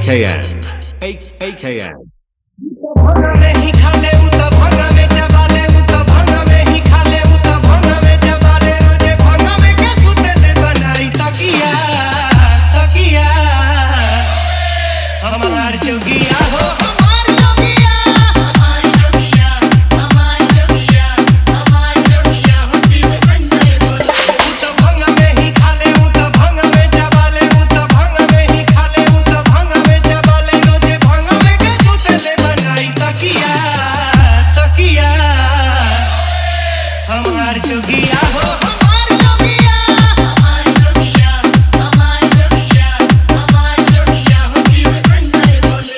AKN. AKN. भांगा में ही खा ले उता भांगा में चबा ले उता भांगा में ही खा ले उता भांगा में चबा ले रोजे भांगा में के सूते से बनाई तकिया तकिया हमार जोगिया हो हमार जोगिया हमार जोगिया हमार जोगिया हमार जोगिया हो जीव बंदर बोले उता भांगा में ही खा ले उता भांगा में चबा ले उता भांगा में ही खा ले उता भांगा में चबा ले रोजे भांगा में के सूते से बनाई तकिया तकिया हमार जोगिया हो हमार जोगिया हमार जोगिया हमार जोगिया हमार जोगिया हो जीव बंदर बोले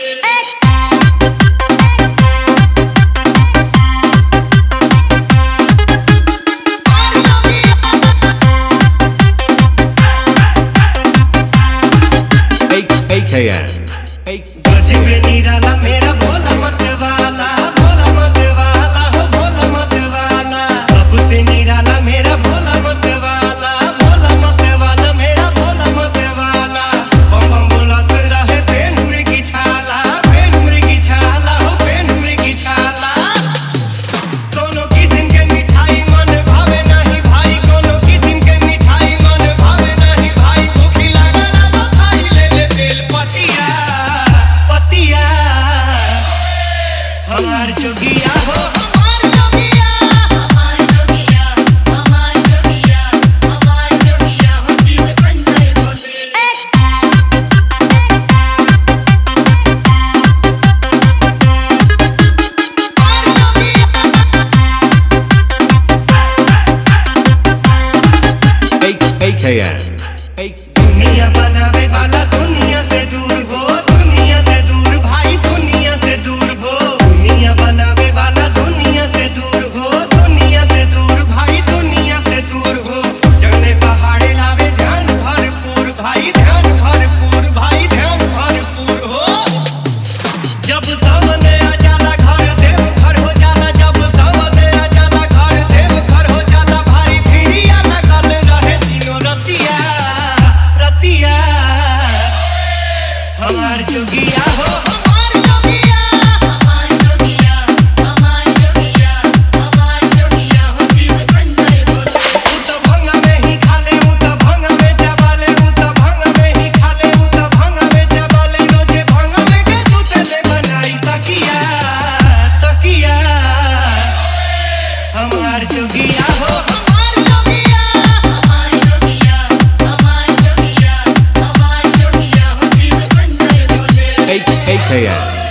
AKN. गजबे निराला मेरा भोला मत वाला भोला मत वाला हो भोला मत वाला सबसे निराला मेरा भोला मत वाला भोला मत वाला मेरा भोला मत वाला बम बम बोलत रहे पेन मुर्गी छाला हो पेन मुर्गी छाला कोनो किस्म के मिठाई मन भावे नहीं भाई कोनो किस्म के मिठाई मन भावे नहीं भाई भूखी लागल अब खाई ले बेल पतिया पतिया हमार जोगिया हो हमार जोगिया हमार जोगिया हमार जोगिया हमार जोगिया हो जीव बंदर बोले AKN. दुनिया बनावे वाला दुनिया से दूर हो दुनिया से दूर भाई दुनिया से दूर हो दुनिया बनावे वाला दुनिया से दूर हो दुनिया से दूर भाई दुनिया से दूर हो जंगले पहाड़े लावे ध्यान भरपूर भाई ध्यान भरपूर भाई ध्यान भरपूर हो जब सामने आ जाला घर देव घर हो जाला जब सामने आ जाला घर देव घर हो जाला भाई फिरिया लगल रहे तीनों रतिया रतिया हमार जोगिया हो हमार जोगिया हमार जोगिया हमार जोगिया हमार जोगिया हो जीव बंदर बोले उता भांगा में ही खा ले उता भांगा में चबा ले उता भांगा में ही खा ले उता भांगा में चबा ले रोजे भांगा में के सूते से बनाई तकिया तकिया हमार जोगिया हो हमार जोगिया हमार जोगिया हमार जोगिया हमार जोगिया हो जीव बंदर बोले AKN.